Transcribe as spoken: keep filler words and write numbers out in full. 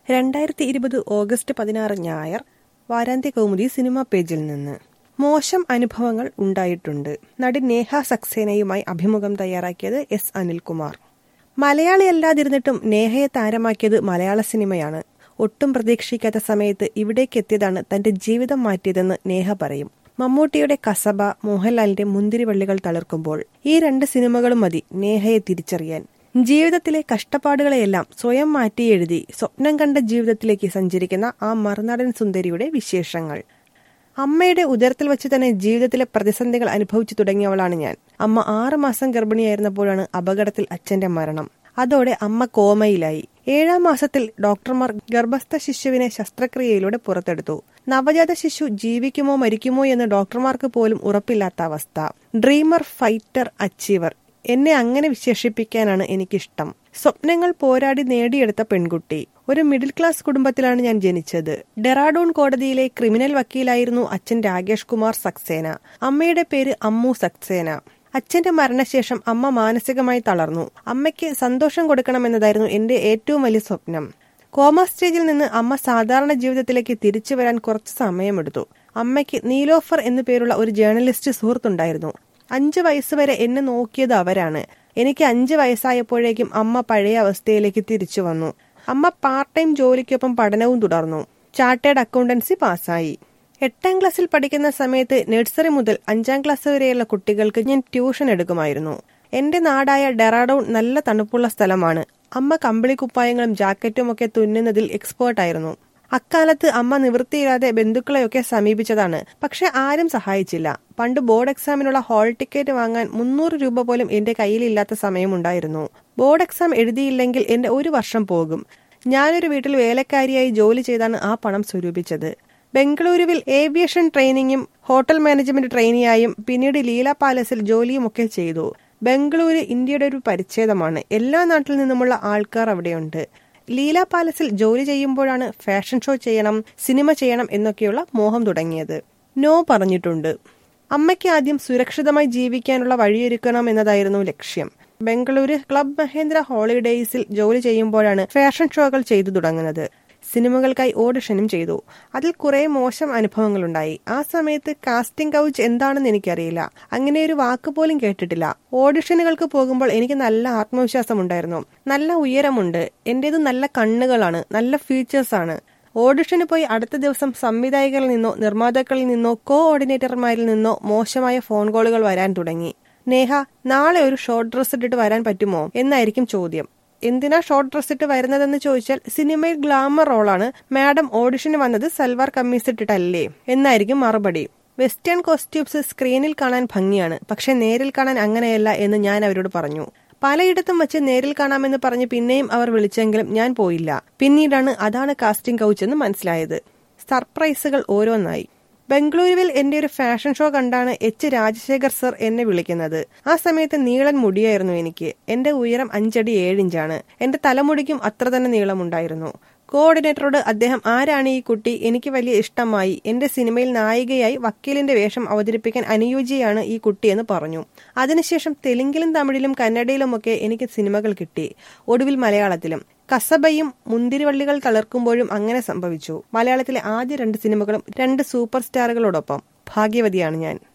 രണ്ടായിരത്തി ഇരുപത് ഓഗസ്റ്റ് പതിനാറ് ഞായർ വാരാന്ത്യ കൗമുദി സിനിമാ പേജിൽ നിന്ന്. മോശം അനുഭവങ്ങൾ ഉണ്ടായിട്ടുണ്ട്. നടി നേഹ സക്സേനയുമായി അഭിമുഖം തയ്യാറാക്കിയത് എസ് അനിൽകുമാർ. മലയാളിയല്ലാതിരുന്നിട്ടും നേഹയെ താരമാക്കിയത് മലയാള സിനിമയാണ്. ഒട്ടും പ്രതീക്ഷിക്കാത്ത സമയത്ത് ഇവിടേക്കെത്തിയതാണ് തന്റെ ജീവിതം മാറ്റിയതെന്ന് നേഹ പറയും. മമ്മൂട്ടിയുടെ കസബ, മോഹൻലാലിന്റെ മുന്തിരിവള്ളികൾ തളിർക്കുമ്പോൾ ഈ രണ്ട് സിനിമകളും മതി നേഹയെ തിരിച്ചറിയാൻ. ജീവിതത്തിലെ കഷ്ടപ്പാടുകളെയെല്ലാം സ്വയം മാറ്റിയെഴുതി സ്വപ്നം കണ്ട ജീവിതത്തിലേക്ക് സഞ്ചരിക്കുന്ന ആ മറുനാടൻ സുന്ദരിയുടെ വിശേഷങ്ങൾ. അമ്മയുടെ ഉദരത്തിൽ വെച്ച് തന്നെ ജീവിതത്തിലെ പ്രതിസന്ധികൾ അനുഭവിച്ചു തുടങ്ങിയവളാണ് ഞാൻ. അമ്മ ആറു മാസം ഗർഭിണിയായിരുന്നപ്പോഴാണ് അപകടത്തിൽ അച്ഛന്റെ മരണം. അതോടെ അമ്മ കോമയിലായി. ഏഴാം മാസത്തിൽ ഡോക്ടർമാർ ഗർഭസ്ഥ ശിശുവിനെ ശസ്ത്രക്രിയയിലൂടെ പുറത്തെടുത്തു. നവജാത ശിശു ജീവിക്കുമോ മരിക്കുമോ എന്ന് ഡോക്ടർമാർക്ക് പോലും ഉറപ്പില്ലാത്ത അവസ്ഥ. ഡ്രീമർ, ഫൈറ്റർ, അച്ചീവർ, എന്നെ അങ്ങനെ വിശേഷിപ്പിക്കാനാണ് എനിക്കിഷ്ടം. സ്വപ്നങ്ങൾ പോരാടി നേടിയെടുത്ത പെൺകുട്ടി. ഒരു മിഡിൽ ക്ലാസ് കുടുംബത്തിലാണ് ഞാൻ ജനിച്ചത്. ഡെറാഡൂൺ കോടതിയിലെ ക്രിമിനൽ വക്കീലായിരുന്നു അച്ഛൻ രാകേഷ് കുമാർ സക്സേന. അമ്മയുടെ പേര് അമ്മു സക്സേന. അച്ഛന്റെ മരണശേഷം അമ്മ മാനസികമായി തളർന്നു. അമ്മയ്ക്ക് സന്തോഷം കൊടുക്കണമെന്നതായിരുന്നു എന്റെ ഏറ്റവും വലിയ സ്വപ്നം. കോമ സ്റ്റേജിൽ നിന്ന് അമ്മ സാധാരണ ജീവിതത്തിലേക്ക് തിരിച്ചു വരാൻ കുറച്ച് സമയമെടുത്തു. അമ്മയ്ക്ക് നീലോഫർ എന്നു പേരുള്ള ഒരു ജേർണലിസ്റ്റ് സുഹൃത്തുണ്ടായിരുന്നു. അഞ്ചു വയസ്സുവരെ എന്നെ നോക്കിയത് അവരാണ്. എനിക്ക് അഞ്ചു വയസ്സായപ്പോഴേക്കും അമ്മ പഴയ അവസ്ഥയിലേക്ക് തിരിച്ചു വന്നു. അമ്മ പാർട്ട് ടൈം ജോലിക്കൊപ്പം പഠനവും തുടർന്നു. ചാർട്ടേഡ് അക്കൗണ്ടൻസി പാസ്സായി. എട്ടാം ക്ലാസ്സിൽ പഠിക്കുന്ന സമയത്ത് നഴ്സറി മുതൽ അഞ്ചാം ക്ലാസ് വരെയുള്ള കുട്ടികൾക്ക് ഞാൻ ട്യൂഷൻ എടുക്കുമായിരുന്നു. എന്റെ നാടായ ഡെറാഡൂൺ നല്ല തണുപ്പുള്ള സ്ഥലമാണ്. അമ്മ കമ്പിളിക്കുപ്പായങ്ങളും ജാക്കറ്റും ഒക്കെ തുന്നുന്നതിൽ എക്സ്പേർട്ടായിരുന്നു. അക്കാലത്ത് അമ്മ നിവൃത്തിയില്ലാതെ ബന്ധുക്കളെയൊക്കെ സമീപിച്ചതാണ്. പക്ഷെ ആരും സഹായിച്ചില്ല. പണ്ട് ബോർഡ് എക്സാമിനുള്ള ഹാൾ ടിക്കറ്റ് വാങ്ങാൻ മുന്നൂറ് രൂപ പോലും എന്റെ കയ്യിലില്ലാത്ത സമയമുണ്ടായിരുന്നു. ബോർഡ് എക്സാം എഴുതിയില്ലെങ്കിൽ എന്റെ ഒരു വർഷം പോകും. ഞാനൊരു വീട്ടിൽ വേലക്കാരിയായി ജോലി ചെയ്താണ് ആ പണം സ്വരൂപിച്ചത്. ബംഗളൂരുവിൽ ഏവിയേഷൻ ട്രെയിനിങ്ങും ഹോട്ടൽ മാനേജ്മെന്റ് ട്രെയിനിയായും പിന്നീട് ലീല പാലസിൽ ജോലിയുമൊക്കെ ചെയ്തു. ബംഗളൂരു ഇന്ത്യയുടെ ഒരു പരിച്ഛേദമാണ്. എല്ലാ നാട്ടിൽ നിന്നുമുള്ള ആൾക്കാർ അവിടെയുണ്ട്. ലീല പാലസിൽ ജോലി ചെയ്യുമ്പോഴാണ് ഫാഷൻ ഷോ ചെയ്യണം, സിനിമ ചെയ്യണം എന്നൊക്കെയുള്ള മോഹം തുടങ്ങിയത്. നോ പറഞ്ഞിട്ടുണ്ട്. അമ്മയ്ക്ക് ആദ്യം സുരക്ഷിതമായി ജീവിക്കാനുള്ള വഴിയൊരുക്കണം എന്നതായിരുന്നു ലക്ഷ്യം. ബംഗളൂരു ക്ലബ് മഹേന്ദ്ര ഹോളിഡേയ്സിൽ ജോലി ചെയ്യുമ്പോഴാണ് ഫാഷൻ ഷോകൾ ചെയ്തു തുടങ്ങുന്നത്. സിനിമകൾക്കായി ഓഡിഷനും ചെയ്തു. അതിൽ കുറെ മോശം അനുഭവങ്ങളുണ്ടായി. ആ സമയത്ത് കാസ്റ്റിംഗ് കൗച്ച് എന്താണെന്ന് എനിക്കറിയില്ല. അങ്ങനെ ഒരു വാക്ക് പോലും കേട്ടിട്ടില്ല. ഓഡിഷനുകൾക്ക് പോകുമ്പോൾ എനിക്ക് നല്ല ആത്മവിശ്വാസം ഉണ്ടായിരുന്നു. നല്ല ഉയരമുണ്ട്. എന്റേത് നല്ല കണ്ണുകളാണ്, നല്ല ഫീച്ചേഴ്സ് ആണ്. ഓഡിഷന് പോയി അടുത്ത ദിവസം സംവിധായകരിൽ നിന്നോ നിർമ്മാതാക്കളിൽ നിന്നോ കോ ഓർഡിനേറ്റർമാരിൽ നിന്നോ മോശമായ ഫോൺ കോളുകൾ വരാൻ തുടങ്ങി. നേഹ, നാളെ ഒരു ഷോർട്ട് ഡ്രസ് ഇട്ടിട്ട് വരാൻ പറ്റുമോ എന്നായിരിക്കും ചോദ്യം. എന്തിനാ ഷോർട്ട് ഡ്രസ് ഇട്ട് വരുന്നതെന്ന് ചോദിച്ചാൽ സിനിമയിൽ ഗ്ലാമർ റോളാണ്, മാഡം ഓഡിഷന് വന്നത് സൽവാർ കമ്മീസ് ഇട്ടിട്ടല്ലേ എന്നായിരിക്കും മറുപടി. വെസ്റ്റേൺ കോസ്റ്റ്യൂംസ് സ്ക്രീനിൽ കാണാൻ ഭംഗിയാണ്, പക്ഷെ നേരിൽ കാണാൻ അങ്ങനെയല്ല എന്ന് ഞാൻ അവരോട് പറഞ്ഞു. പലയിടത്തും വെച്ച് നേരിൽ കാണാമെന്ന് പറഞ്ഞ് പിന്നെയും അവർ വിളിച്ചെങ്കിലും ഞാൻ പോയില്ല. പിന്നീടാണ് അതാണ് കാസ്റ്റിംഗ് കൗച്ച് എന്ന് മനസ്സിലായത്. സർപ്രൈസുകൾ ഓരോന്നായി. ബംഗളൂരുവിൽ എന്റെ ഒരു ഫാഷൻ ഷോ കണ്ടാണ് എച്ച് രാജശേഖർ സർ എന്നെ വിളിക്കുന്നത്. ആ സമയത്ത് നീളൻ മുടിയായിരുന്നു എനിക്ക്. എന്റെ ഉയരം അഞ്ചടി ഏഴിഞ്ചാണ്. എന്റെ തലമുടിക്കും അത്ര തന്നെ നീളമുണ്ടായിരുന്നു. കോഓർഡിനേറ്ററോട് അദ്ദേഹം, ആരാണ് ഈ കുട്ടി, എനിക്ക് വലിയ ഇഷ്ടമായി, എന്റെ സിനിമയിൽ നായികയായി വക്കീലിന്റെ വേഷം അവതരിപ്പിക്കാൻ അനുയോജ്യയാണ് ഈ കുട്ടിയെന്ന് പറഞ്ഞു. അതിനുശേഷം തെലുങ്കിലും തമിഴിലും കന്നഡയിലുമൊക്കെ എനിക്ക് സിനിമകൾ കിട്ടി. ഒടുവിൽ മലയാളത്തിലും. കസബയും മുന്തിരിവള്ളികൾ തളിർക്കുമ്പോഴും അങ്ങനെ സംഭവിച്ചു. മലയാളത്തിലെ ആദ്യ രണ്ട് സിനിമകളും രണ്ട് സൂപ്പർ സ്റ്റാറുകളോടൊപ്പം. ഭാഗ്യവതിയാണ് ഞാൻ.